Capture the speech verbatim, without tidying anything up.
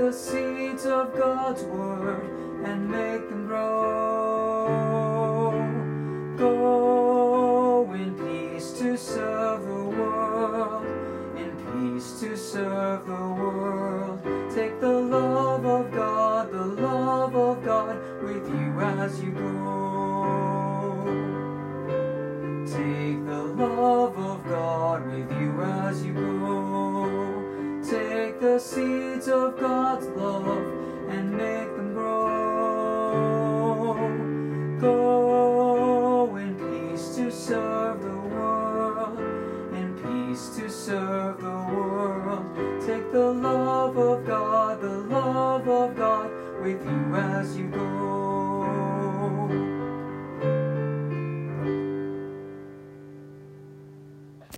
the seeds of God's word and make them grow. Go in peace to serve the world, in peace to serve the world. Take the love of God, the love of God with you as you go. Take the love of God with you as you go. Take the seeds of God's love and make them grow. Go in peace to serve the world, in peace to serve the world. Take the love of God, the love of God with you as you go.